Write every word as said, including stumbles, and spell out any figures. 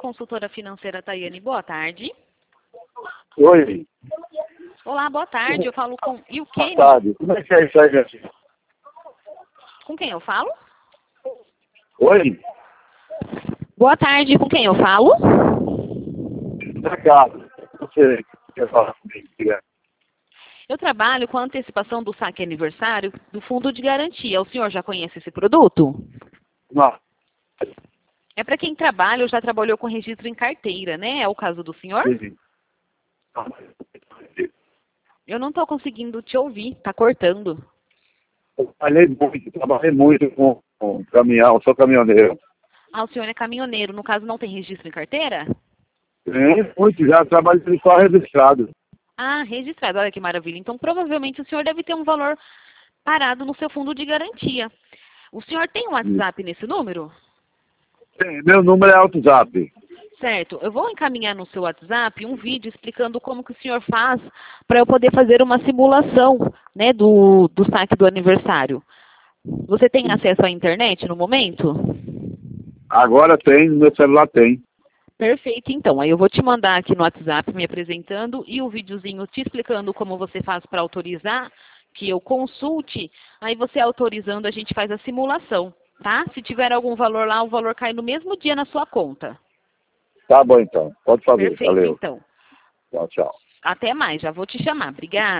consultora financeira Tayane. Boa tarde. Oi. Olá, boa tarde. Eu falo com Boa Ilkene. tarde. Como é que é isso aí, gente? Com quem eu falo? Oi? Boa tarde. Com quem eu falo? Obrigado. Você quer falar comigo? Diga. Eu trabalho com a antecipação do saque aniversário do Fundo de Garantia. O senhor já conhece esse produto? Não. É para quem trabalha ou já trabalhou com registro em carteira, né? É o caso do senhor? Sim. Eu não estou conseguindo te ouvir. Tá cortando. Eu trabalhei muito, trabalhei muito com, com caminhão, sou caminhoneiro. Ah, o senhor é caminhoneiro. No caso, não tem registro em carteira? Tem muito, já trabalhei só registrado. Ah, registrado. Olha que maravilha. Então, provavelmente, o senhor deve ter um valor parado no seu fundo de garantia. O senhor tem um WhatsApp nesse número? Tem, meu número é WhatsApp. Certo. Eu vou encaminhar no seu WhatsApp um vídeo explicando como que o senhor faz para eu poder fazer uma simulação, né, do, do saque do aniversário. Você tem acesso à internet no momento? Agora tem, no meu celular tem. Perfeito, então. Aí eu vou te mandar aqui no WhatsApp me apresentando e o videozinho te explicando como você faz para autorizar que eu consulte. Aí você autorizando, a gente faz a simulação, tá? Se tiver algum valor lá, o valor cai no mesmo dia na sua conta. Tá bom então, pode fazer, Perfeito, valeu. então. Tchau, tchau. Até mais, já vou te chamar. Obrigada.